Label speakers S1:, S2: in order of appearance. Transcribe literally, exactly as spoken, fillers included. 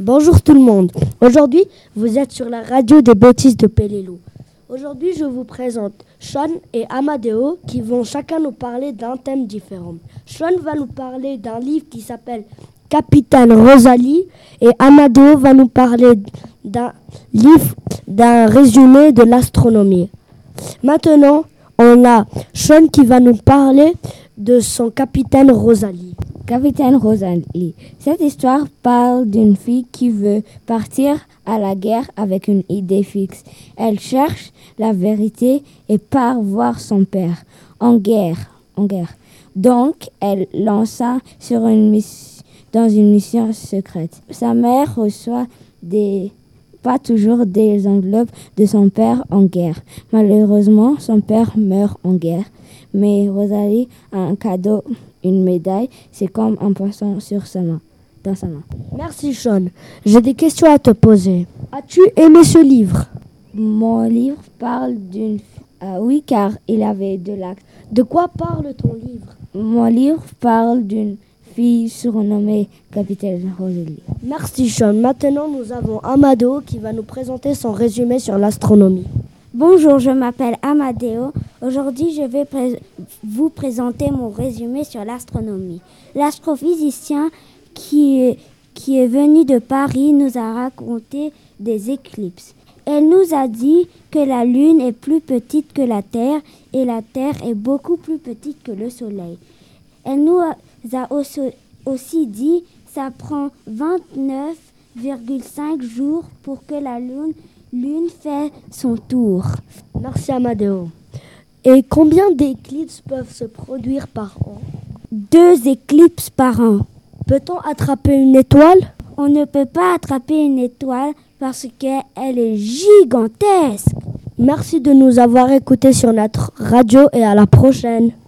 S1: Bonjour tout le monde. Aujourd'hui, vous êtes sur la radio des bêtises de Pelelou. Aujourd'hui, je vous présente Sean et Amadeo qui vont chacun nous parler d'un thème différent. Sean va nous parler d'un livre qui s'appelle Capitaine Rosalie et Amadeo va nous parler d'un livre, d'un résumé de l'astronomie. Maintenant, on a Sean qui va nous parler de son Capitaine Rosalie.
S2: Capitaine Rosalie. Cette histoire parle d'une fille qui veut partir à la guerre avec une idée fixe. Elle cherche la vérité et part voir son père en guerre. En guerre. Donc, elle lança sur une mission, dans une mission secrète. Sa mère reçoit des, pas toujours des enveloppes de son père en guerre. Malheureusement, son père meurt en guerre. Mais Rosalie a un cadeau, une médaille. C'est comme un poisson sur sa main, dans sa main.
S1: Merci Sean. J'ai des questions à te poser. As-tu aimé ce livre?
S2: Mon livre parle d'une... Ah oui, car il avait de l'acte.
S1: De quoi parle ton livre?
S2: Mon livre parle d'une fille surnommée Capitaine Rosalie.
S1: Merci Sean. Maintenant, nous avons Amadeo qui va nous présenter son résumé sur l'astronomie.
S3: Bonjour, je m'appelle Amadeo. Aujourd'hui, je vais pré- vous présenter mon résumé sur l'astronomie. L'astrophysicien qui est, qui est venu de Paris nous a raconté des éclipses. Elle nous a dit que la Lune est plus petite que la Terre et la Terre est beaucoup plus petite que le Soleil. Elle nous a aussi, aussi dit que ça prend vingt-neuf virgule cinq jours pour que la Lune Lune fait son tour.
S1: Merci Amadeo. Et combien d'éclipses peuvent se produire par an?
S3: Deux éclipses par an.
S1: Peut-on attraper une étoile?
S3: On ne peut pas attraper une étoile parce qu'elle est gigantesque.
S1: Merci de nous avoir écoutés sur notre radio et à la prochaine.